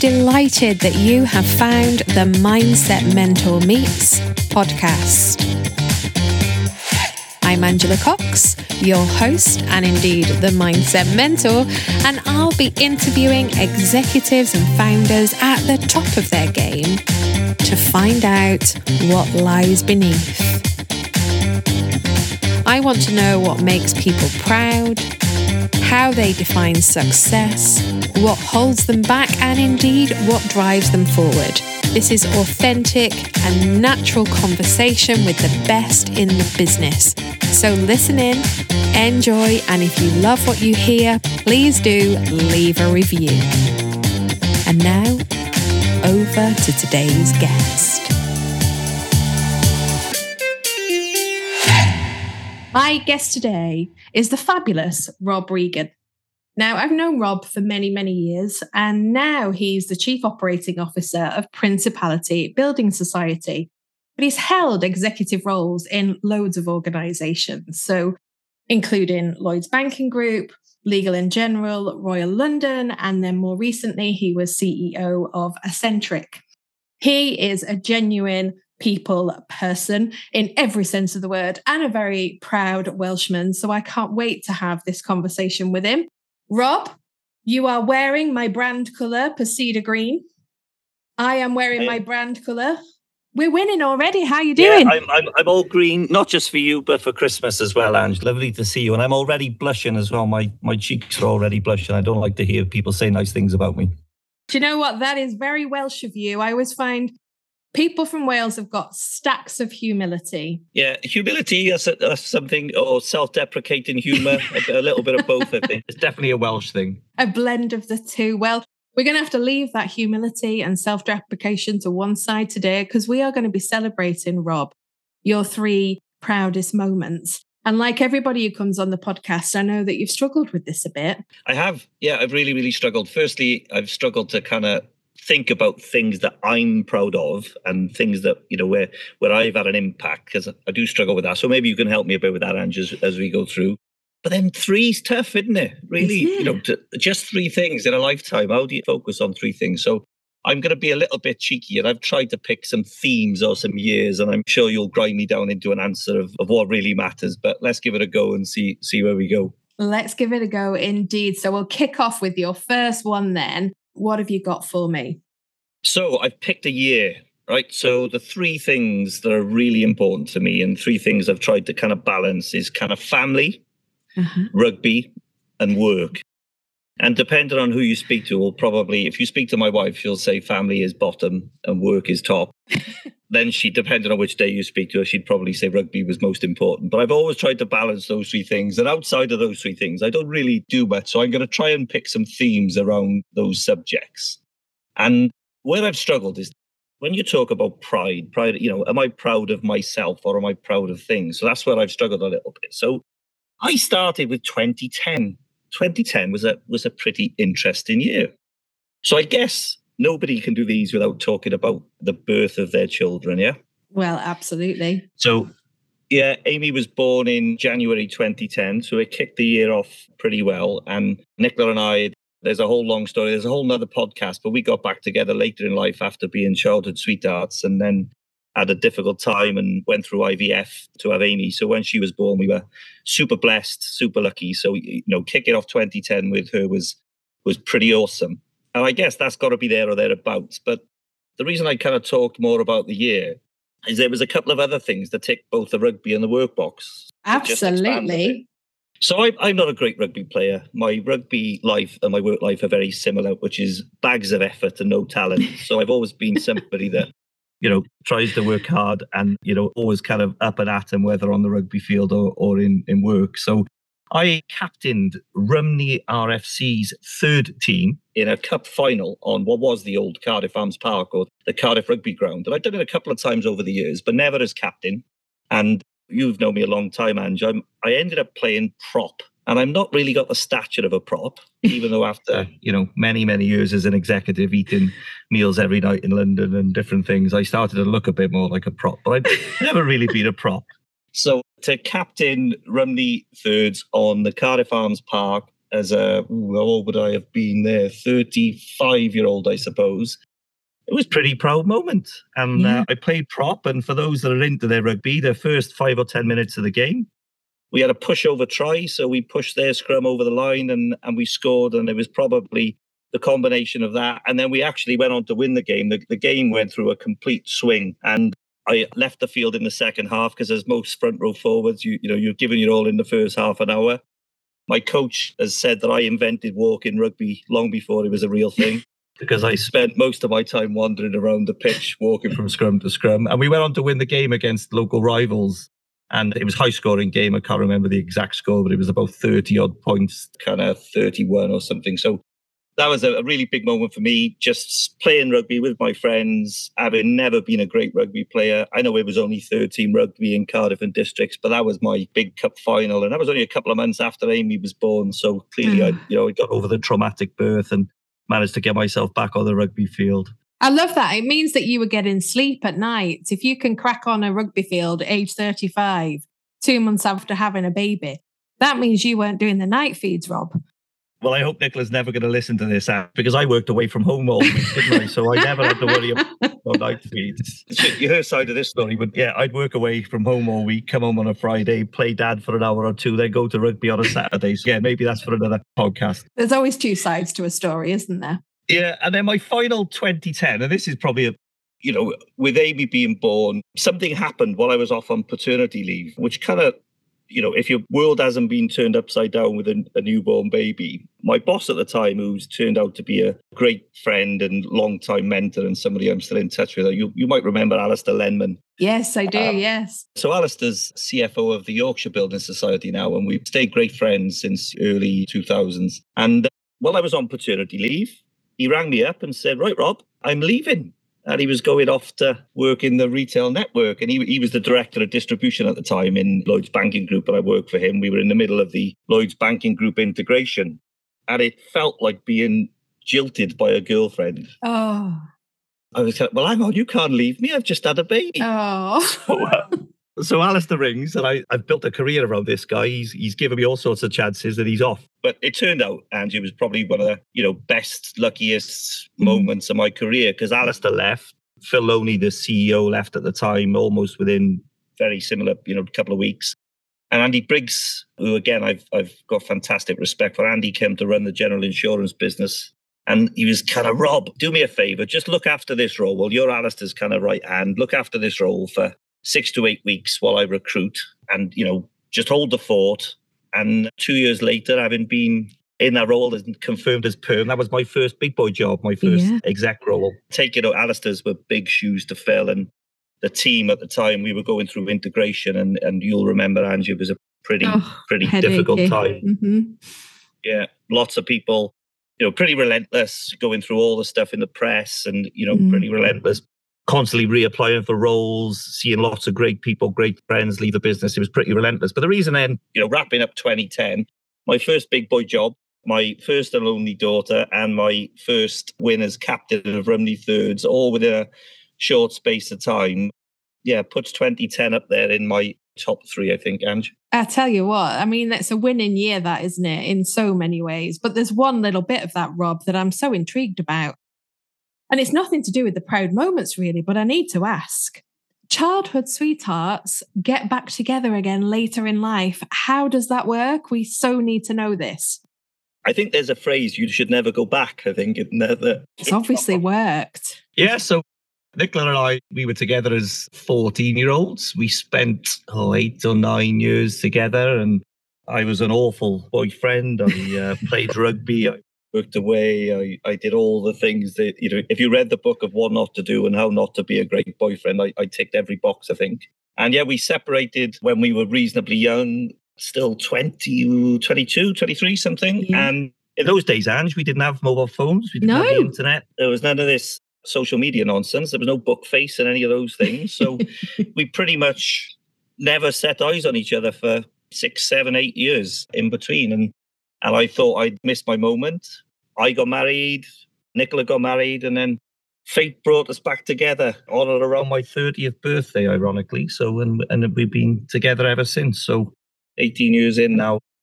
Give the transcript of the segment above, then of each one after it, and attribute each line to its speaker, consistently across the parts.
Speaker 1: delighted that you have found the Mindset Mentor Meets podcast. I'm Angela Cox, your host and indeed the Mindset Mentor, and I'll be interviewing executives and founders at the top of their game to find out what lies beneath. I want to know what makes people proud, how they define success, what holds them back, and indeed what drives them forward. This is authentic and natural conversation with the best in the business. So listen in, enjoy, and if you love what you hear, please do leave a review. And now, over to today's guest. My guest today is the fabulous Rob Regan. Now, I've known Rob for many, many years, and now he's the Chief Operating Officer of Principality Building Society. But he's held executive roles in loads of organisations, so including Lloyds Banking Group, Legal & General, Royal London, and then more recently, he was CEO of Accentric. He is a genuine people person in every sense of the word and a very proud Welshman. So I can't wait to have this conversation with him. Rob, you are wearing my brand colour, Persida Green. I am wearing my brand colour. We're winning already. How are you doing?
Speaker 2: Yeah, I'm all green, not just for you, but for Christmas as well, Ange. Lovely to see you. And I'm already blushing as well. My cheeks are already blushing. I don't like to hear people say nice things about me.
Speaker 1: Do you know what? That is very Welsh of you. I always find people from Wales have got stacks of humility.
Speaker 2: Yeah, humility is something, or self-deprecating humour, a little bit of both, I think. It's definitely a Welsh thing.
Speaker 1: A blend of the two. Well, we're going to have to leave that humility and self-deprecation to one side today because we are going to be celebrating, Rob, your 3 proudest moments. And like everybody who comes on the podcast, I know that you've struggled with this a bit.
Speaker 2: I have. Yeah, I've really, really struggled. Firstly, I've struggled to kind of think about things that I'm proud of and things that, you know, where I've had an impact, because I do struggle with that. So maybe you can help me a bit with that, Ange, as we go through. But then 3's tough, isn't it? Really, you know, just 3 things in a lifetime. How do you focus on 3 things? So I'm going to be a little bit cheeky, and I've tried to pick some themes or some years, and I'm sure you'll grind me down into an answer of what really matters. But let's give it a go and see where we go.
Speaker 1: Let's give it a go indeed. So we'll kick off with your first one then. What have you got for me?
Speaker 2: So I've picked a year, right? So the 3 things that are really important to me and 3 things I've tried to kind of balance is kind of family, rugby, and work. And depending on who you speak to, will probably, if you speak to my wife, she'll say family is bottom and work is top. Then depending on which day you speak to her, she'd probably say rugby was most important. But I've always tried to balance those 3 things. And outside of those 3 things, I don't really do much. So I'm going to try and pick some themes around those subjects. And where I've struggled is when you talk about pride, you know, am I proud of myself or am I proud of things? So that's where I've struggled a little bit. So I started with 2010. 2010 was a pretty interesting year. So I guess nobody can do these without talking about the birth of their children, yeah?
Speaker 1: Well, absolutely.
Speaker 2: So, yeah, Amy was born in January 2010, so it kicked the year off pretty well. And Nicola and I, there's a whole long story. There's a whole nother podcast, but we got back together later in life after being childhood sweethearts and then had a difficult time and went through IVF to have Amy. So when she was born, we were super blessed, super lucky. So, you know, kicking off 2010 with her was pretty awesome. And I guess that's got to be there or thereabouts. But the reason I kind of talked more about the year is there was a couple of other things that ticked both the rugby and the work box.
Speaker 1: Absolutely.
Speaker 2: So I'm not a great rugby player. My rugby life and my work life are very similar, which is bags of effort and no talent. So I've always been somebody that, you know, tries to work hard and, you know, always kind of up and at them, whether on the rugby field or in work. So I captained Rumney RFC's 3rd team in a cup final on what was the old Cardiff Arms Park or the Cardiff Rugby Ground. And I've done it a couple of times over the years, but never as captain. And you've known me a long time, Ange. I ended up playing prop. And I'm not really got the stature of a prop, even though after, you know, many, many years as an executive eating meals every night in London and different things, I started to look a bit more like a prop. But I've never really been a prop. So to captain Rumney Thirds on the Cardiff Arms Park as how old would I have been there? 35-year-old, I suppose. It was a pretty proud moment. And I played prop. And for those that are into their rugby, their first 5 or 10 minutes of the game, we had a pushover try. So we pushed their scrum over the line and we scored. And it was probably the combination of that. And then we actually went on to win the game. The game went through a complete swing. And I left the field in the second half because as most front row forwards, you're giving your all in the first half an hour. My coach has said that I invented walking rugby long before it was a real thing because I spent most of my time wandering around the pitch, walking from scrum to scrum. And we went on to win the game against local rivals. And it was a high-scoring game. I can't remember the exact score, but it was about 30-odd points, kind of 31 or something. So that was a really big moment for me, just playing rugby with my friends, having never been a great rugby player. I know it was only third-team rugby in Cardiff and districts, but that was my big cup final. And that was only a couple of months after Amy was born. So clearly, I got over the traumatic birth and managed to get myself back on the rugby field.
Speaker 1: I love that. It means that you were getting sleep at night. If you can crack on a rugby field at age 35, 2 months after having a baby, that means you weren't doing the night feeds, Rob.
Speaker 2: Well, I hope Nicola's never going to listen to this because I worked away from home all week, didn't I? So I never had to worry about night feeds. You heard side of this story, but yeah, I'd work away from home all week, come home on a Friday, play dad for an hour or two, then go to rugby on a Saturday. So yeah, maybe that's for another podcast.
Speaker 1: There's always two sides to a story, isn't there?
Speaker 2: Yeah, and then my final 2010, and this is probably with Amy being born, something happened while I was off on paternity leave, which kind of, if your world hasn't been turned upside down with a newborn baby, my boss at the time, who's turned out to be a great friend and long-time mentor and somebody I'm still in touch with, you might remember Alistair Lenman.
Speaker 1: Yes, I do, yes.
Speaker 2: So Alistair's CFO of the Yorkshire Building Society now, and we've stayed great friends since early 2000s. And while I was on paternity leave, he rang me up and said, right, Rob, I'm leaving. And he was going off to work in the retail network. And he was the director of distribution at the time in Lloyds Banking Group, and I worked for him. We were in the middle of the Lloyds Banking Group integration. And it felt like being jilted by a girlfriend.
Speaker 1: Oh.
Speaker 2: I was like, well, hang on, you can't leave me. I've just had a baby.
Speaker 1: Oh.
Speaker 2: So Alistair rings, and I've built a career around this guy. He's given me all sorts of chances, and he's off. But it turned out, Angie, was probably one of the best, luckiest moments of my career because Alistair left. Phil Loney, the CEO, left at the time, almost within very similar, couple of weeks. And Andy Briggs, who again I've got fantastic respect for. Andy came to run the general insurance business. And he was kind of, Rob, do me a favor, just look after this role. Well, you're Alistair's kind of right hand. Look after this role for 6 to 8 weeks while I recruit and, just hold the fort. And 2 years later, having been in that role and confirmed as perm, that was my first big boy job, my first exec role. Alistair's were big shoes to fill. And the team at the time, we were going through integration. And you'll remember, Angie, it was a pretty difficult time.
Speaker 1: Mm-hmm.
Speaker 2: Yeah, lots of people, pretty relentless, going through all the stuff in the press and, pretty relentless. Constantly reapplying for roles, seeing lots of great people, great friends leave the business. It was pretty relentless. But the reason then, wrapping up 2010, my first big boy job, my first and only daughter, and my first win as captain of Rumney Thirds, all within a short space of time, puts 2010 up there in my top 3, I think, Ange.
Speaker 1: I tell you what, I mean, it's a winning year, that, isn't it, in so many ways. But there's one little bit of that, Rob, that I'm so intrigued about. And it's nothing to do with the proud moments, really, but I need to ask. Childhood sweethearts get back together again later in life. How does that work? We so need to know this.
Speaker 2: I think there's a phrase, you should never go back, I think.
Speaker 1: It's obviously worked.
Speaker 2: Yeah, so Nicola and I, we were together as 14-year-olds. We spent 8 or 9 years together, and I was an awful boyfriend. I played rugby. I worked away. I did all the things that, if you read the book of What Not to Do and How Not to Be a Great Boyfriend, I ticked every box, I think. And we separated when we were reasonably young, still 20, 22, 23, something. Yeah. And in those days, Ange, we didn't have mobile phones. We didn't have the internet. There was none of this social media nonsense. There was no book face and any of those things. So we pretty much never set eyes on each other for 6, 7, 8 years in between. And I thought I'd missed my moment. I got married, Nicola got married, and then fate brought us back together on or around my 30th birthday, ironically. So, and we've been together ever since. So 18 years in now.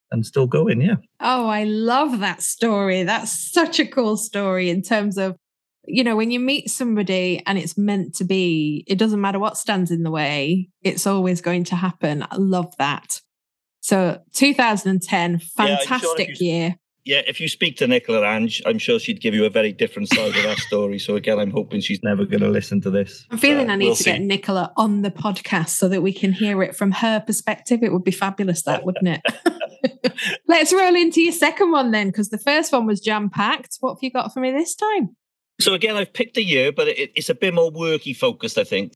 Speaker 2: and still going, yeah.
Speaker 1: Oh, I love that story. That's such a cool story in terms of, when you meet somebody and it's meant to be, it doesn't matter what stands in the way, it's always going to happen. I love that. So 2010, fantastic year.
Speaker 2: Yeah, if you speak to Nicola Ange, I'm sure she'd give you a very different side of that story. So again, I'm hoping she's never going to listen to this.
Speaker 1: I'm feeling I need to get Nicola on the podcast so that we can hear it from her perspective. It would be fabulous, that, wouldn't it? Let's roll into your second one then, because the first one was jam-packed. What have you got for me this time?
Speaker 2: So again, I've picked a year, but it's a bit more worky focused, I think.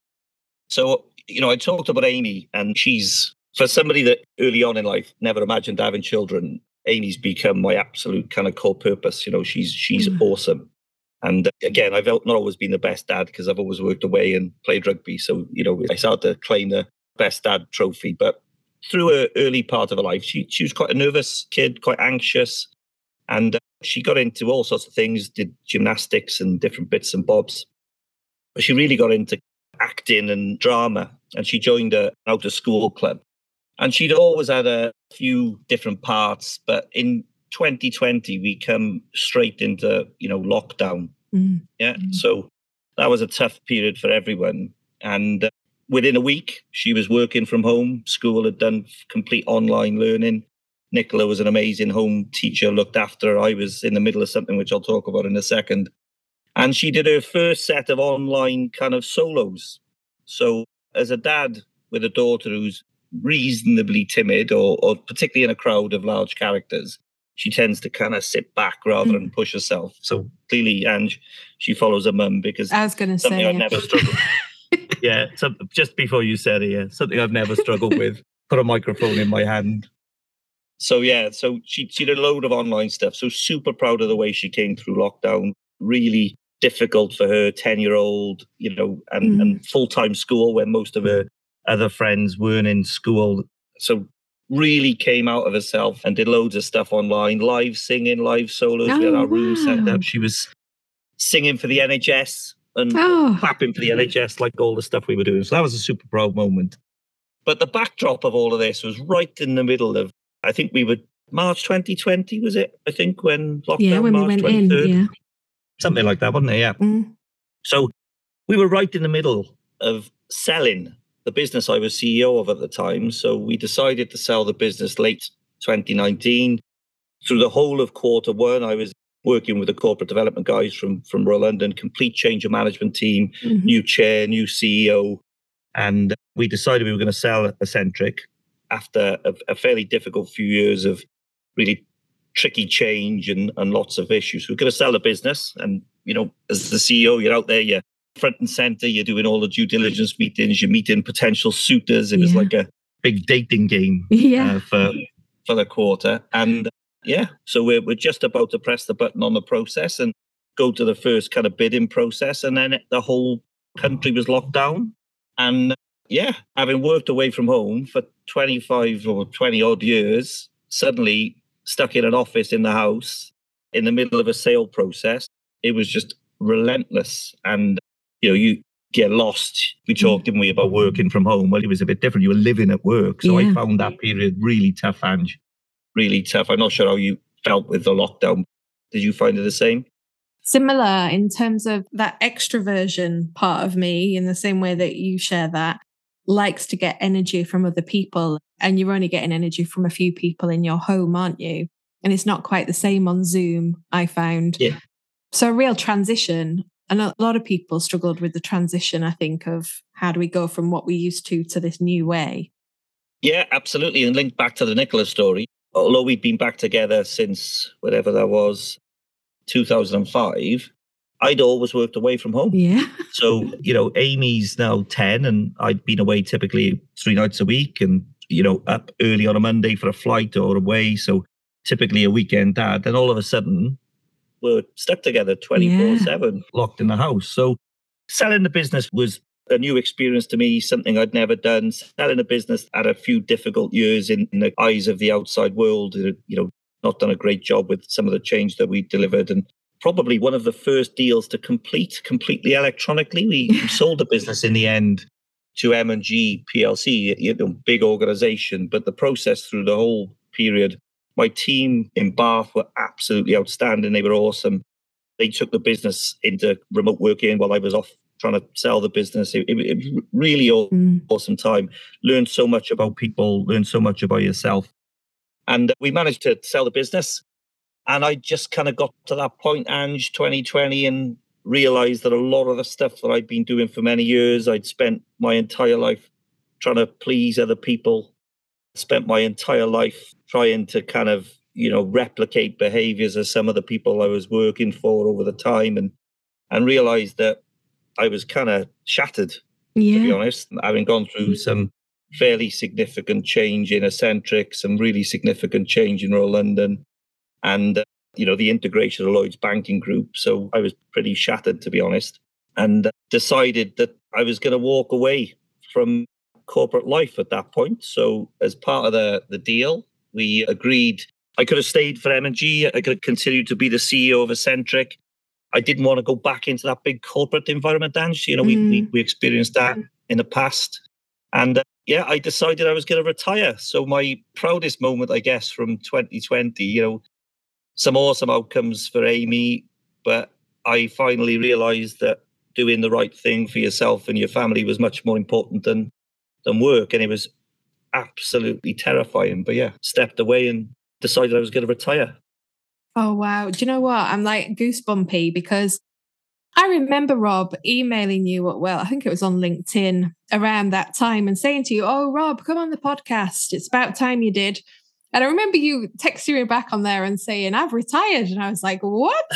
Speaker 2: So, I talked about Amy, and she's, for somebody that early on in life never imagined having children, Amy's become my absolute kind of core purpose. She's awesome. And again, I've not always been the best dad because I've always worked away and played rugby. So, I started to claim the best dad trophy. But through her early part of her life, she was quite a nervous kid, quite anxious. And she got into all sorts of things, did gymnastics and different bits and bobs. But she really got into acting and drama. And she joined an out-of-school club. And she'd always had a few different parts, but in 2020, we come straight into, lockdown. Yeah. So that was a tough period for everyone. And within a week, she was working from home. School had done complete online learning. Nicola was an amazing home teacher, looked after her. I was in the middle of something, which I'll talk about in a second. And she did her first set of online kind of solos. So as a dad with a daughter who's reasonably timid or particularly in a crowd of large characters, she tends to kind of sit back rather than push herself. So clearly, Ange, she follows her mum because
Speaker 1: I was going to
Speaker 2: something
Speaker 1: say
Speaker 2: I've never struggled with. Yeah, just before you said it, yeah, something I've never struggled with. Put a microphone in my hand. So yeah, so she did a load of online stuff. So super proud of the way she came through lockdown. Really difficult for her, 10-year-old, and full-time school when most of her other friends weren't in school. So really came out of herself and did loads of stuff online, live singing, live solos. We had our room set up. She was singing for the NHS and clapping for the NHS, like all the stuff we were doing. So that was a super proud moment. But the backdrop of all of this was right in the middle of, I think we were March 2020, was it? I think when lockdown,
Speaker 1: yeah, when
Speaker 2: March
Speaker 1: we went
Speaker 2: 23rd.
Speaker 1: in, yeah.
Speaker 2: Something like that, wasn't it? Yeah. So we were right in the middle of selling the business I was CEO of at the time. So we decided to sell the business late 2019. Through the whole of quarter one, I was working with the corporate development guys from Royal London, complete change of management team, new chair, new CEO. And we decided we were going to sell Ascentric after a fairly difficult few years of really tricky change and lots of issues. We're going to sell the business. And, as the CEO, you're out there, you're front and center, you're doing all the due diligence meetings, you're meeting potential suitors. It was like a big dating game for the quarter. And so we're just about to press the button on the process and go to the first kind of bidding process. And then the whole country was locked down. And having worked away from home for 25 or 20 odd years, suddenly stuck in an office in the house in the middle of a sale process, it was just relentless. And, you get lost. We talked, didn't we, about working from home? Well, it was a bit different. You were living at work. So I found that period really tough, Ange. Really tough. I'm not sure how you felt with the lockdown. Did you find it the same?
Speaker 1: Similar in terms of that extroversion part of me, in the same way that you share that, likes to get energy from other people. And you're only getting energy from a few people in your home, aren't you? And it's not quite the same on Zoom, I found.
Speaker 2: Yeah.
Speaker 1: So a real transition. And a lot of people struggled with the transition, I think, of how do we go from what we used to this new way?
Speaker 2: Yeah, absolutely. And linked back to the Nicola story, although we'd been back together since whatever that was, 2005, I'd always worked away from home.
Speaker 1: Yeah.
Speaker 2: So, Amy's now 10 and I'd been away typically 3 nights a week and, up early on a Monday for a flight or away. So typically a weekend dad. And all of a sudden, we're stuck together 24/7, locked in the house. So selling the business was a new experience to me, something I'd never done. Selling a business had a few difficult years in the eyes of the outside world, not done a great job with some of the change that we delivered. And probably one of the first deals to complete completely electronically. We sold the business in the end to M&G PLC, big organization. But the process through the whole period My team in Bath were absolutely outstanding. They were awesome. They took the business into remote working while I was off trying to sell the business. It was really awesome time. Learned so much about people, learned so much about yourself. And we managed to sell the business. And I just kind of got to that point, Ange, 2020, and realized that a lot of the stuff that I'd been doing for many years, I'd spent my entire life trying to please other people, spent my entire life trying to kind of, replicate behaviors of some of the people I was working for over the time, and realized that I was kind of shattered, to be honest, having gone through some fairly significant change in Eccentric, some really significant change in Royal London, and the integration of Lloyds Banking Group. So I was pretty shattered, to be honest, and decided that I was going to walk away from corporate life at that point. So as part of the deal, we agreed I could have stayed for M&G. I could have continued to be the CEO of Eccentric. I didn't want to go back into that big corporate environment, Ange. We experienced that in the past. And I decided I was going to retire. So my proudest moment, I guess, from 2020, some awesome outcomes for Amy, but I finally realized that doing the right thing for yourself and your family was much more important than work. And it was absolutely terrifying. But stepped away and decided I was going to retire.
Speaker 1: Oh, wow. Do you know what? I'm like goosebumpy because I remember Rob emailing you, I think it was on LinkedIn around that time, and saying to you, "Oh, Rob, come on the podcast. It's about time you did." And I remember you texting me back on there and saying, "I've retired." And I was like, "What?"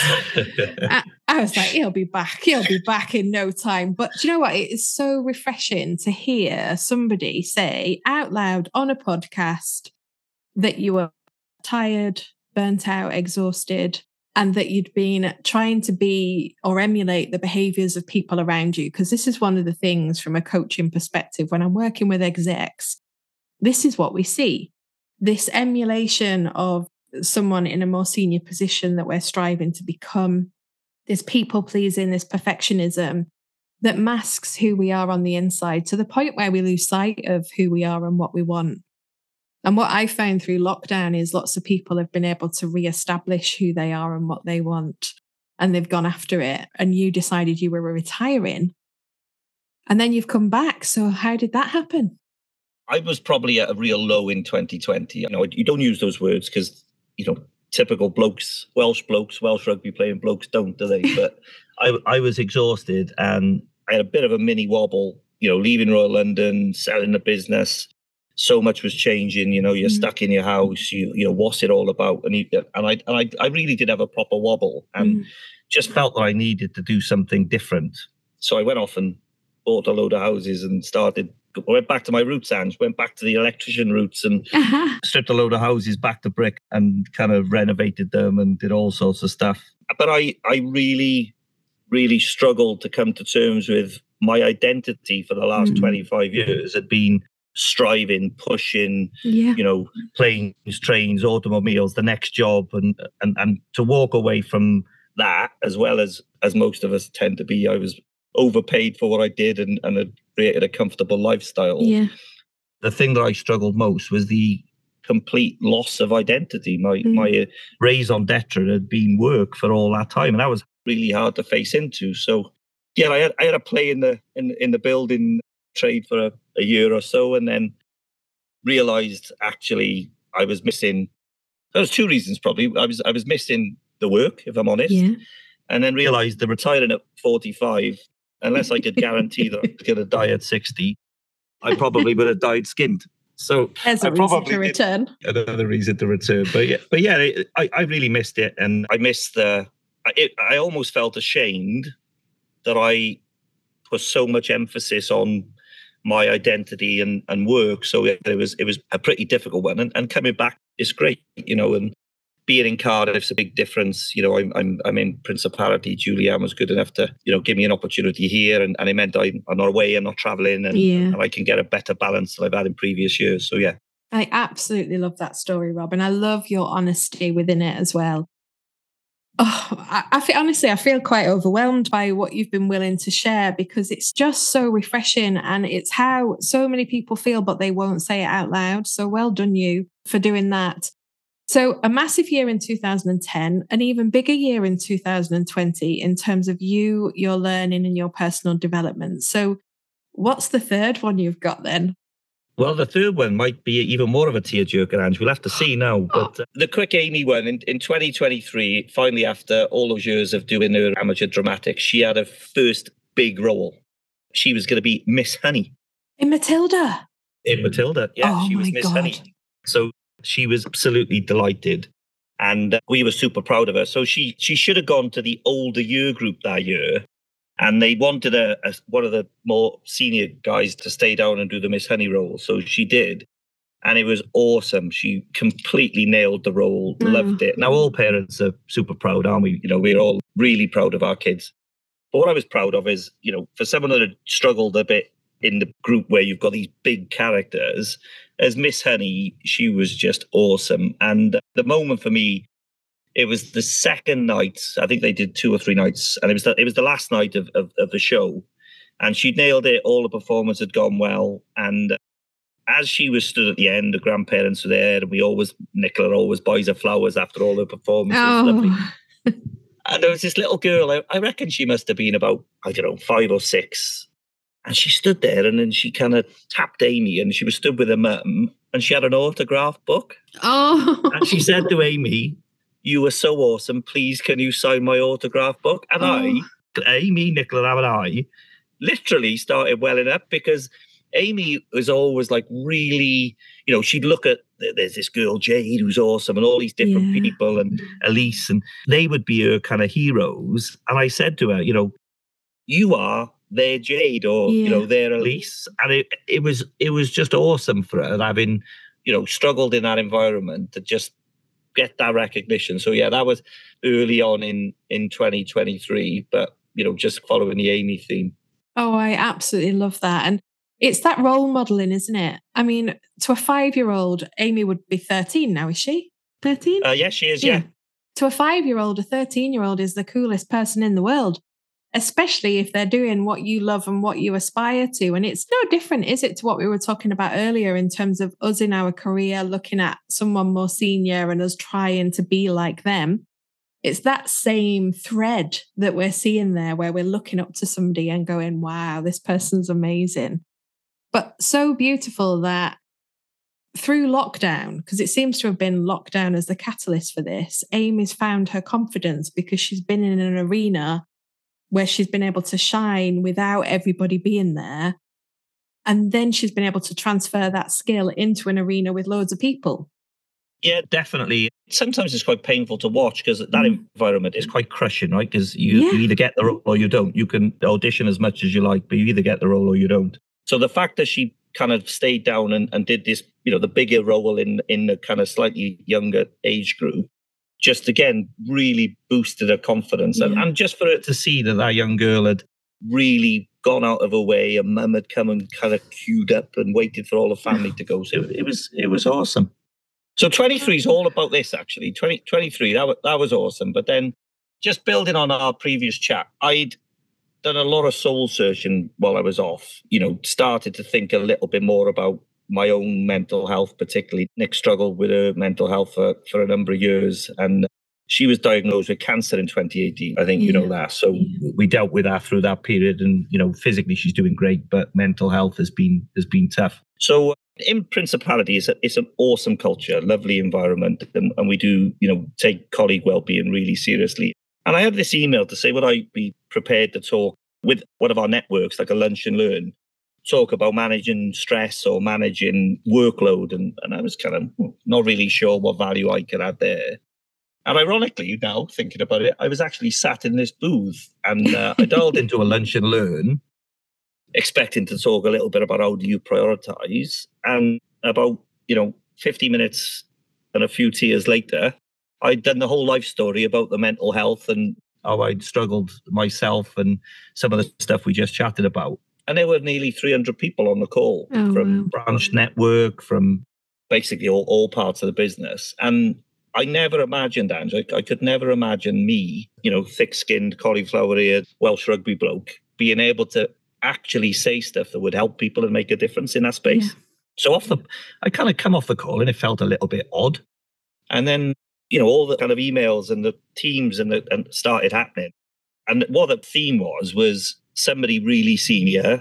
Speaker 1: I was like, he'll be back in no time. But do you know what? It is so refreshing to hear somebody say out loud on a podcast that you were tired, burnt out, exhausted, and that you'd been trying to be or emulate the behaviors of people around you. Because this is one of the things from a coaching perspective, when I'm working with execs, this is what we see. This emulation of someone in a more senior position that we're striving to become, this people pleasing, this perfectionism that masks who we are on the inside to the point where we lose sight of who we are and what we want. And what I found through lockdown is lots of people have been able to reestablish who they are and what they want, and they've gone after it. And you decided you were retiring, and then you've come back. So how did that happen?
Speaker 2: I was probably at a real low in 2020. You don't use those words because, typical blokes, Welsh rugby playing blokes don't, do they? But I was exhausted, and I had a bit of a mini wobble, leaving Royal London, selling the business. So much was changing, you're stuck in your house, what's it all about? And I really did have a proper wobble, and just felt that I needed to do something different. So I went off and bought a load of houses and went back to my roots, Ange, went back to the electrician roots and stripped a load of houses back to brick and kind of renovated them and did all sorts of stuff. But I really, really struggled to come to terms with my identity for the last 25 years had been striving, pushing, planes, trains, automobiles, the next job, and to walk away from that, as well as most of us tend to be. I was overpaid for what I did and had created a comfortable lifestyle. Yeah. The thing that I struggled most was the complete loss of identity. My raison d'etre had been work for all that time, and that was really hard to face into. So I had a play in the building trade for a year or so, and then realized actually I was missing. There was two reasons probably. I was missing the work, if I'm honest, and then realized that retiring at 45, unless I could guarantee that I was going to die at 60, I probably would have died skinned. So
Speaker 1: there's a reason to return.
Speaker 2: Another reason to return, but I really missed it, and I missed I almost felt ashamed that I put so much emphasis on my identity and work. So it was a pretty difficult one. And coming back is great, and being in Cardiff's a big difference. I'm in Principality. Julianne was good enough to, give me an opportunity here, and it meant I'm not away, I'm not traveling, and I can get a better balance than I've had in previous years. So
Speaker 1: I absolutely love that story, Rob, and I love your honesty within it as well. Oh, honestly, I feel quite overwhelmed by what you've been willing to share, because it's just so refreshing, and it's how so many people feel, but they won't say it out loud. So well done you for doing that. So a massive year in 2010, an even bigger year in 2020 in terms of you, your learning and your personal development. So what's the third one you've got then?
Speaker 2: Well, the third one might be even more of a tearjerker, Ange. We'll have to see now. But the quick Amy one in 2023, finally, after all those years of doing her amateur dramatics, she had her first big role. She was going to be Miss Honey.
Speaker 1: In Matilda?
Speaker 2: In Matilda, yeah. She was Miss Honey. So she was absolutely delighted. And we were super proud of her. So she should have gone to the older year group that year. And they wanted one of the more senior guys to stay down and do the Miss Honey role. So she did. And it was awesome. She completely nailed the role, loved it. Now, all parents are super proud, aren't we? We're all really proud of our kids. But what I was proud of is, for someone that had struggled a bit in the group where you've got these big characters, as Miss Honey, she was just awesome. And the moment for me, it was the second night. I think they did 2 or 3 nights, and it was the last night of the show. And she nailed it. All the performance had gone well. And as she was stood at the end, the grandparents were there, and Nicola always buys her flowers after all the performances. Lovely. And there was this little girl, I reckon she must have been about, 5 or 6. And she stood there, and then she kind of tapped Amy, and she was stood with her mum, and she had an autograph book.
Speaker 1: Oh.
Speaker 2: And she said to Amy, "You were so awesome. Please, can you sign my autograph book?" And Amy, Nicola, and I literally started welling up, because Amy was always like really, she'd look at, there's this girl, Jade, who's awesome, and all these different people, and Elise, and they would be her kind of heroes. And I said to her, you are their Jade, or, their Elise. And it was just awesome for her, having, struggled in that environment, to just get that recognition. So that was early on in 2023, but just following the Amy theme.
Speaker 1: Oh, I absolutely love that. And it's that role modeling, isn't it? I mean, to a 5-year-old, Amy would be 13 now, is she? 13?
Speaker 2: Yeah, she is, yeah.
Speaker 1: To a 5-year-old, a 13-year-old is the coolest person in the world, especially if they're doing what you love and what you aspire to. And it's no different, is it, to what we were talking about earlier in terms of us in our career looking at someone more senior and us trying to be like them. It's that same thread that we're seeing there, where we're looking up to somebody and going, wow, this person's amazing. But so beautiful that through lockdown, because it seems to have been lockdown as the catalyst for this, Amy's found her confidence because she's been in an arena where she's been able to shine without everybody being there. And then she's been able to transfer that skill into an arena with loads of people.
Speaker 2: Yeah, definitely. Sometimes it's quite painful to watch, because that environment is quite crushing, right? Because you either get the role or you don't. You can audition as much as you like, but you either get the role or you don't. So the fact that she kind of stayed down and did this, the bigger role in the kind of slightly younger age group, just again really boosted her confidence. And just for her to see that young girl had really gone out of her way, and mum had come and kind of queued up and waited for all the family to go. So it was awesome. So 23 is all about this, actually. 23, that was awesome. But then, just building on our previous chat, I'd done a lot of soul searching while I was off, started to think a little bit more about my own mental health, particularly. Nick struggled with her mental health for a number of years, and she was diagnosed with cancer in 2018. I think you know that. So we dealt with that through that period, and physically she's doing great, but mental health has been tough. So in Principality, it's an awesome culture, lovely environment, and we do take colleague well-being really seriously. And I had this email to say, would I be prepared to talk with one of our networks, like a Lunch and Learn, talk about managing stress or managing workload? And I was kind of not really sure what value I could add there. And ironically, now thinking about it, I was actually sat in this booth, and I dialed into a Lunch and Learn, expecting to talk a little bit about how do you prioritize. And about 50 minutes and a few tears later, I'd done the whole life story about the mental health and how I'd struggled myself and some of the stuff we just chatted about. And there were nearly 300 people on the call from branch network, from basically all parts of the business. And I never imagined, Ange, I could never imagine me, thick-skinned, cauliflower-eared Welsh rugby bloke, being able to actually say stuff that would help people and make a difference in that space. Yeah. So I kind of come off the call, and it felt a little bit odd. And then, all the kind of emails and the teams and started happening. And what the theme was somebody really senior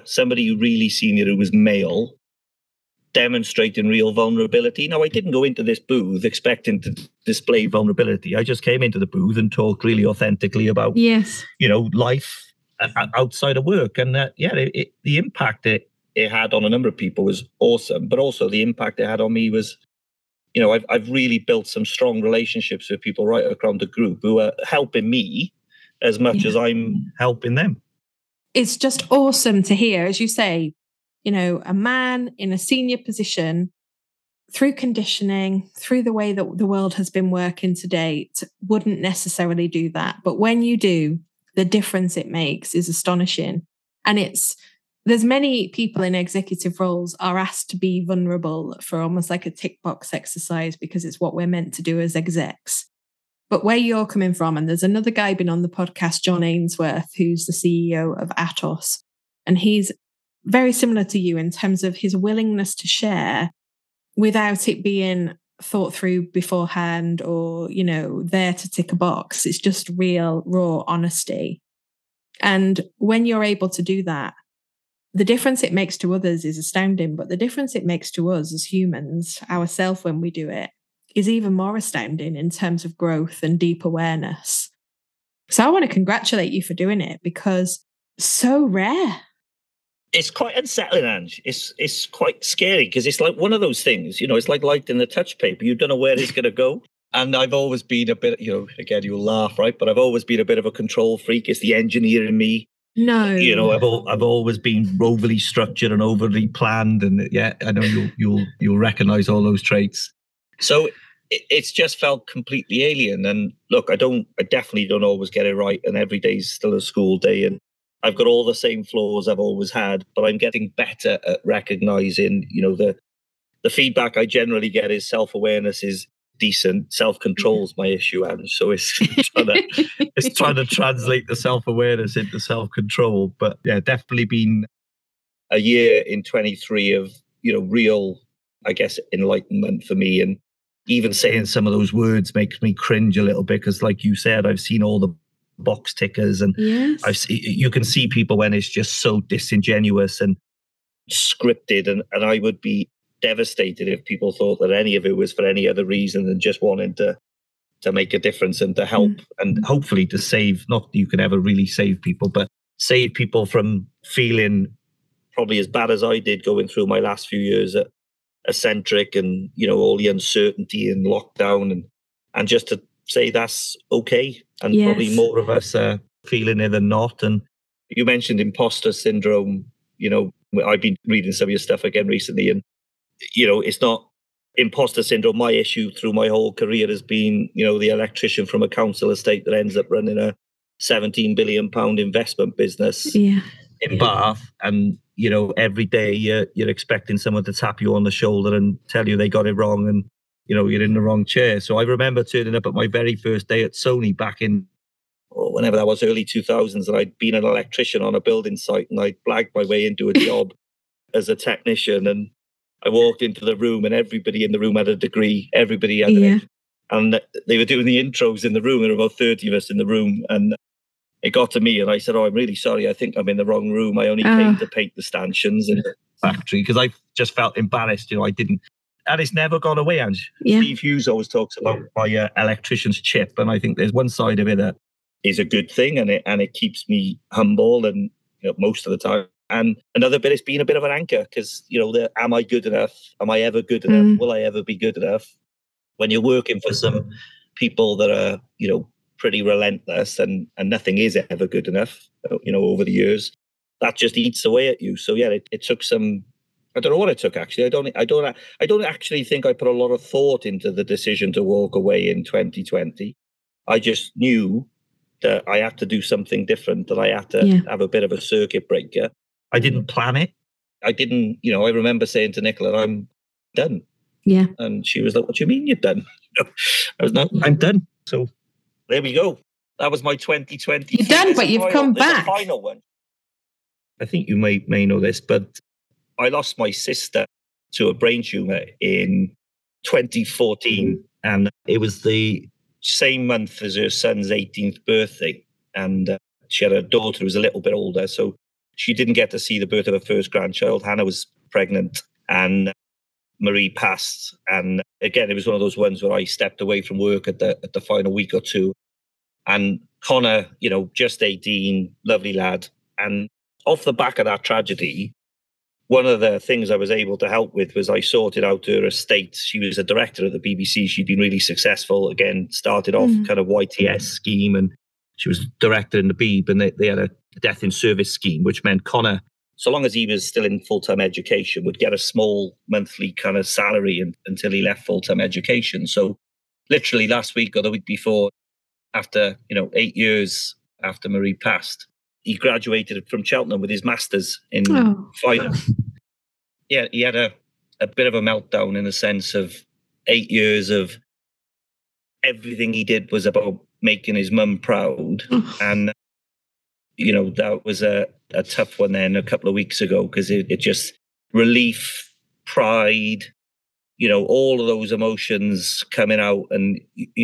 Speaker 2: who was male, demonstrating real vulnerability. Now, I didn't go into this booth expecting to display vulnerability. I just came into the booth and talked really authentically about, life outside of work. And the impact it had on a number of people was awesome. But also the impact it had on me was, I've really built some strong relationships with people right around the group who are helping me as much as I'm helping them.
Speaker 1: It's just awesome to hear, as you say, a man in a senior position, through conditioning, through the way that the world has been working to date, wouldn't necessarily do that. But when you do, the difference it makes is astonishing. And there's many people in executive roles are asked to be vulnerable for almost like a tick box exercise because it's what we're meant to do as execs. But where you're coming from, and there's another guy been on the podcast, John Ainsworth, who's the CEO of Atos, and he's very similar to you in terms of his willingness to share without it being thought through beforehand or, there to tick a box. It's just real, raw honesty. And when you're able to do that, the difference it makes to others is astounding, but the difference it makes to us as humans, ourselves when we do it, is even more astounding in terms of growth and deep awareness. So I want to congratulate you for doing it because it's so rare.
Speaker 2: It's quite unsettling, Ange. It's quite scary because it's like one of those things, it's like lighting the touch paper. You don't know where it's going to go. And I've always been a bit, again, you'll laugh, right? But I've always been a bit of a control freak. It's the engineer in me.
Speaker 1: No.
Speaker 2: I've always been overly structured and overly planned. And I know you'll recognize all those traits. So it's just felt completely alien. And look, I definitely don't always get it right. And every day's still a school day. And I've got all the same flaws I've always had, but I'm getting better at recognizing, the feedback I generally get is self-awareness is decent. Self-control's my issue, and so it's trying to translate the self-awareness into self-control. But definitely been a year in 23 of, real, I guess, enlightenment for me. And even saying some of those words makes me cringe a little bit because, like you said, I've seen all the box tickers and you can see people when it's just so disingenuous and scripted, and I would be devastated if people thought that any of it was for any other reason than just wanting to make a difference and to help and hopefully to save, not that you can ever really save people, but save people from feeling probably as bad as I did going through my last few years at Eccentric and all the uncertainty and lockdown and just to say that's okay. And probably more of us are feeling it than not. And you mentioned imposter syndrome. I've been reading some of your stuff again recently, and it's not imposter syndrome. My issue through my whole career has been, the electrician from a council estate that ends up running a £17 billion investment business in Bath. And, every day you're expecting someone to tap you on the shoulder and tell you they got it wrong and, you're in the wrong chair. So I remember turning up at my very first day at Sony back in, whenever that was, early 2000s, and I'd been an electrician on a building site and I'd blagged my way into a job as a technician. And I walked into the room and everybody in the room had a degree. Everybody had it. And they were doing the intros in the room. There were about 30 of us in the room. And it got to me and I said, I'm really sorry. I think I'm in the wrong room. I only came to paint the stanchions in the factory because I just felt embarrassed. I didn't. And it's never gone away, Ange. Steve Hughes always talks about my electrician's chip. And I think there's one side of it that is a good thing and it keeps me humble and most of the time. And another bit is being a bit of an anchor because, am I good enough? Am I ever good enough? Will I ever be good enough? When you're working for some people that are, pretty relentless and nothing is ever good enough, over the years, that just eats away at you. So, it took some, I don't know what it took, actually. I don't actually think I put a lot of thought into the decision to walk away in 2020. I just knew that I had to do something different, that I had to have a bit of a circuit breaker. I didn't plan it. I didn't, I remember saying to Nicola, I'm done.
Speaker 1: Yeah.
Speaker 2: And she was like, what do you mean you're done? I was like, I'm done. So there we go. That was my 2020.
Speaker 1: You're done, but you've come back.
Speaker 2: The final one. I think you may know this, but I lost my sister to a brain tumor in 2014. And it was the same month as her son's 18th birthday. And she had a daughter who was a little bit older. So she didn't get to see the birth of her first grandchild. Hannah was pregnant and Marie passed. And again, it was one of those ones where I stepped away from work at the final week or two. And Connor, just 18, lovely lad. And off the back of that tragedy, one of the things I was able to help with was I sorted out her estate. She was a director at the BBC. She'd been really successful. Again, started off kind of YTS scheme, and she was director in the Beeb, and they had a death in service scheme, which meant Connor, so long as he was still in full-time education, would get a small monthly kind of salary until he left full-time education. So literally last week or the week before, after 8 years after Marie passed, he graduated from Cheltenham with his master's in finance. Yeah, he had a bit of a meltdown in the sense of 8 years of everything he did was about making his mum proud. And, that was a tough one then a couple of weeks ago, because it just relief, pride, all of those emotions coming out. And,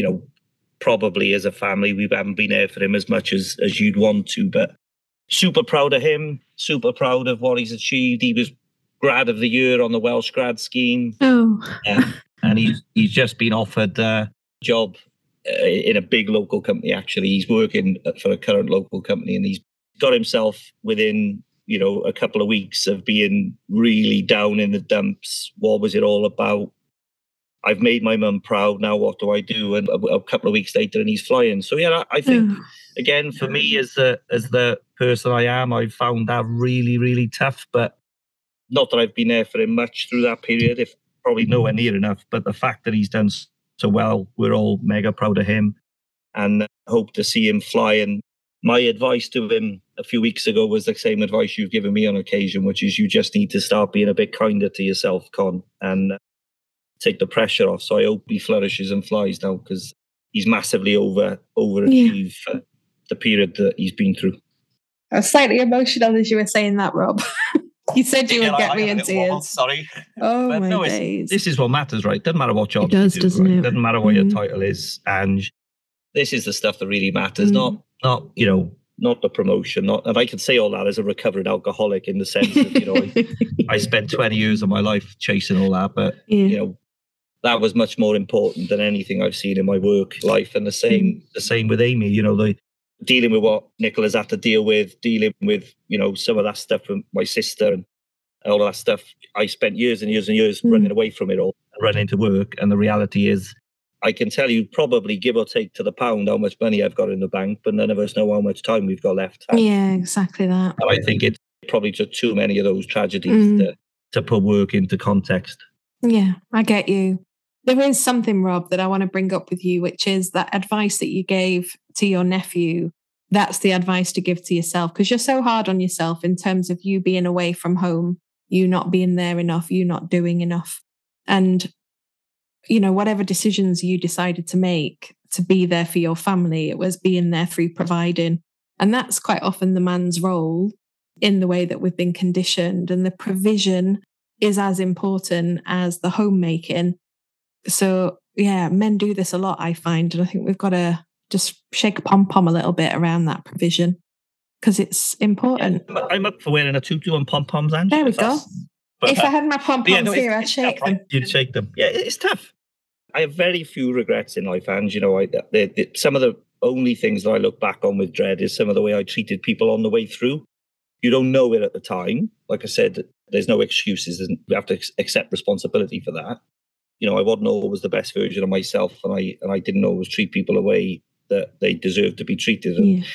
Speaker 2: probably as a family, we haven't been there for him as much as you'd want to, but super proud of him, super proud of what he's achieved. He was grad of the year on the Welsh grad scheme. And he's just been offered a job in a big local company. Actually, he's working for a current local company, and he's got himself within, a couple of weeks of being really down in the dumps. What was it all about? I've made my mum proud. Now what do I do? And a couple of weeks later, and he's flying. So yeah, I think again, for me as the person I am, I've found that really, really tough. But not that I've been there for him much through that period, if probably nowhere near enough. But the fact that he's done so well, we're all mega proud of him, and hope to see him fly. And my advice to him a few weeks ago was the same advice you've given me on occasion, which is you just need to start being a bit kinder to yourself, Con, and take the pressure off. So I hope he flourishes and flies now, because he's massively overachieved the period that he's been through.
Speaker 1: I was slightly emotional as you were saying that, Rob. You said you would get me in tears.
Speaker 2: Sorry.
Speaker 1: Oh, but my days.
Speaker 2: This is what matters, right? Doesn't matter what job
Speaker 1: it does,
Speaker 2: you do,
Speaker 1: doesn't
Speaker 2: right?
Speaker 1: it?
Speaker 2: Doesn't matter what your title is. And this is the stuff that really matters, not the promotion. And I can say all that as a recovered alcoholic, in the sense that, I spent 20 years of my life chasing all that, but, that was much more important than anything I've seen in my work life. And the same with Amy, dealing with what Nicola's had to deal with, dealing with, some of that stuff from my sister and all of that stuff. I spent years and years and years running away from it all, running to work. And the reality is, I can tell you probably, give or take to the pound, how much money I've got in the bank, but none of us know how much time we've got left.
Speaker 1: Yeah, exactly that.
Speaker 2: And I think it's probably just too many of those tragedies to put work into context.
Speaker 1: Yeah, I get you. There is something, Rob, that I want to bring up with you, which is that advice that you gave to your nephew. That's the advice to give to yourself, because you're so hard on yourself in terms of you being away from home, you not being there enough, you not doing enough. And, whatever decisions you decided to make to be there for your family, it was being there through providing. And that's quite often the man's role in the way that we've been conditioned. And the provision is as important as the homemaking. So, yeah, men do this a lot, I find. And I think we've got to just shake a pom-pom a little bit around that provision, because it's important.
Speaker 2: Yeah, I'm up for wearing a tutu and pom-poms, Ange.
Speaker 1: There we go. If I had my pom-poms here, I'd shake them.
Speaker 2: Right? You'd shake them. Yeah, it's tough. I have very few regrets in life, Ange. Some of the only things that I look back on with dread is some of the way I treated people on the way through. You don't know it at the time. Like I said, there's no excuses. We have to accept responsibility for that. I wasn't always the best version of myself, and I didn't always treat people a way that they deserve to be treated. And,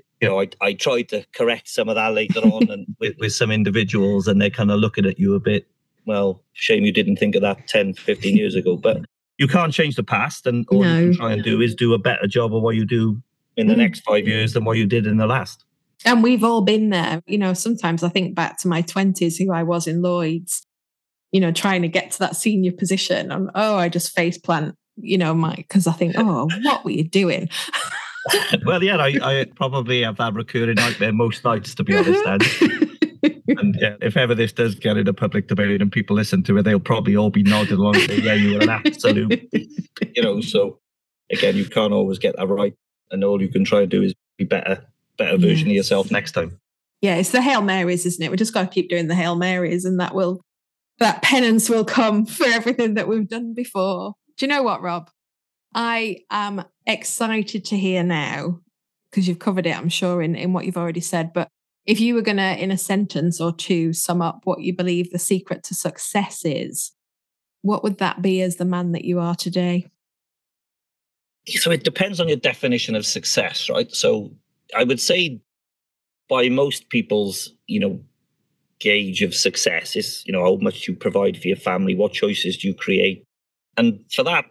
Speaker 2: I tried to correct some of that later on and with some individuals, and they're kind of looking at you a bit, well, shame you didn't think of that 10, 15 years ago. But you can't change the past, and all you can try and do is do a better job of what you do in the next 5 years than what you did in the last.
Speaker 1: And we've all been there. Sometimes I think back to my 20s, who I was in Lloyd's, trying to get to that senior position. And, I just faceplant, because I think, what were you doing?
Speaker 2: Well, yeah, I probably have that recurring nightmare most nights, to be honest. And if ever this does get into public debate and people listen to it, they'll probably all be nodding along and say, yeah, you were an absolute, so again, you can't always get that right. And all you can try and do is be better version of yourself next time.
Speaker 1: Yeah, it's the Hail Marys, isn't it? We just got to keep doing the Hail Marys, and that penance will come for everything that we've done before. Do you know what, Rob? I am excited to hear now, because you've covered it, I'm sure, in what you've already said. But if you were going to, in a sentence or two, sum up what you believe the secret to success is, what would that be as the man that you are today?
Speaker 2: So it depends on your definition of success, right? So I would say by most people's, gauge of success is, how much you provide for your family, what choices do you create? And for that,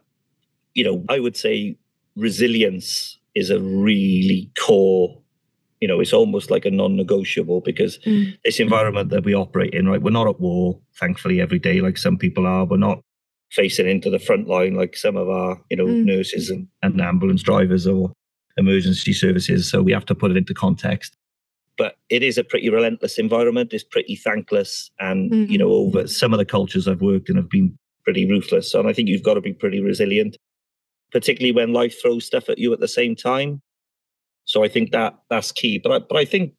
Speaker 2: I would say resilience is a really core, it's almost like a non-negotiable, because this environment that we operate in, right? We're not at war, thankfully, every day like some people are. We're not facing into the front line like some of our, nurses and ambulance drivers or emergency services. So we have to put it into context. But it is a pretty relentless environment. It's pretty thankless. And, over some of the cultures I've worked in have been pretty ruthless. And I think you've got to be pretty resilient, particularly when life throws stuff at you at the same time. So I think that's key. But I think,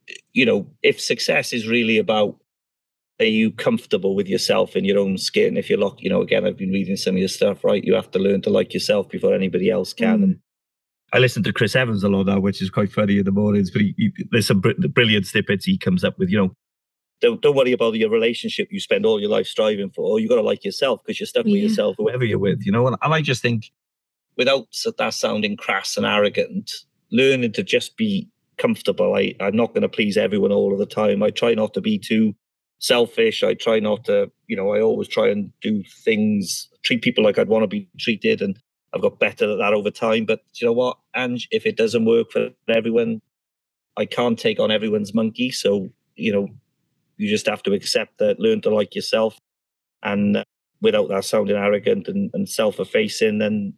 Speaker 2: if success is really about, are you comfortable with yourself in your own skin? If you're again, I've been reading some of your stuff, right? You have to learn to like yourself before anybody else can. And I listen to Chris Evans a lot now, which is quite funny in the mornings, but there's some brilliant snippets he comes up with, don't worry about your relationship you spend all your life striving for. You got to like yourself, because you're stuck with yourself, whoever you're with, and I just think, without that sounding crass and arrogant, learning to just be comfortable. I'm not going to please everyone all of the time. I try not to be too selfish. I try not to, I always try and do things, treat people like I'd want to be treated. And I've got better at that over time. But you know what, Ange, if it doesn't work for everyone, I can't take on everyone's monkey. So, you just have to accept that, learn to like yourself. And without that sounding arrogant and self-effacing, then,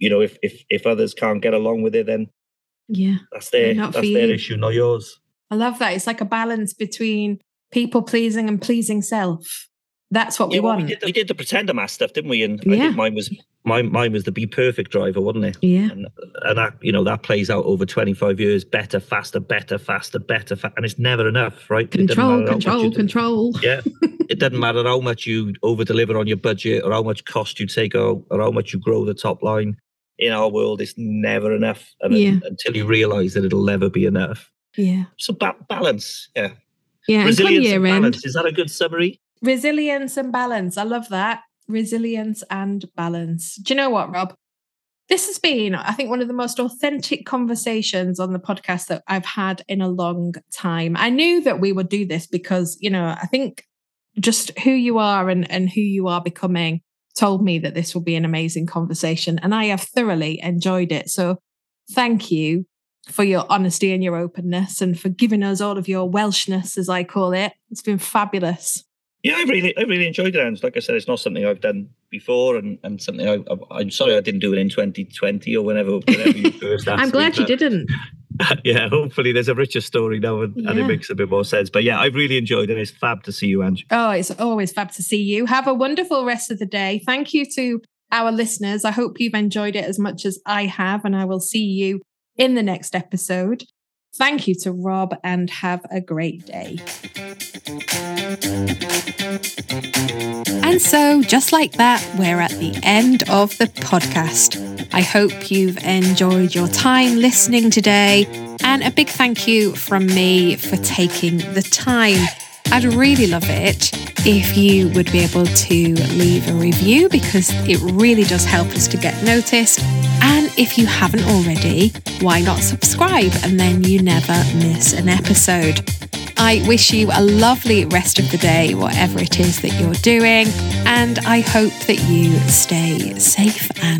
Speaker 2: if others can't get along with it, then that's their issue, not yours.
Speaker 1: I love that. It's like a balance between people pleasing and pleasing self. That's what we want.
Speaker 2: We did the Pretender Mass stuff, didn't we? And I think mine was the Be Perfect driver, wasn't it?
Speaker 1: Yeah.
Speaker 2: And that, that plays out over 25 years. Better, faster, and it's never enough, right?
Speaker 1: Control.
Speaker 2: Yeah. It doesn't matter how much you over deliver on your budget or how much cost you take out or how much you grow the top line. In our world, it's never enough, and until you realise that it'll never be enough.
Speaker 1: Yeah.
Speaker 2: So balance. Yeah.
Speaker 1: Yeah.
Speaker 2: Resilience and balance. Is that a good summary?
Speaker 1: Resilience and balance. I love that. Resilience and balance. Do you know what, Rob? This has been, I think, one of the most authentic conversations on the podcast that I've had in a long time. I knew that we would do this because, I think just who you are and who you are becoming told me that this will be an amazing conversation, and I have thoroughly enjoyed it. So thank you for your honesty and your openness and for giving us all of your Welshness, as I call it. It's been fabulous.
Speaker 2: Yeah, I really enjoyed it. And like I said, it's not something I've done before, and something I'm sorry I didn't do it in 2020 or whenever you first asked
Speaker 1: I'm glad you didn't.
Speaker 2: Yeah, hopefully there's a richer story now and it makes a bit more sense. But yeah, I've really enjoyed it. It's fab to see you, Ange.
Speaker 1: Oh, it's always fab to see you. Have a wonderful rest of the day. Thank you to our listeners. I hope you've enjoyed it as much as I have, and I will see you in the next episode. Thank you to Rob, and have a great day.
Speaker 3: And so, just like that, we're at the end of the podcast. I hope you've enjoyed your time listening today, and a big thank you from me for taking the time. I'd really love it if you would be able to leave a review, because it really does help us to get noticed. And if you haven't already, why not subscribe, and then you never miss an episode. I wish you a lovely rest of the day, whatever it is that you're doing, and I hope that you stay safe and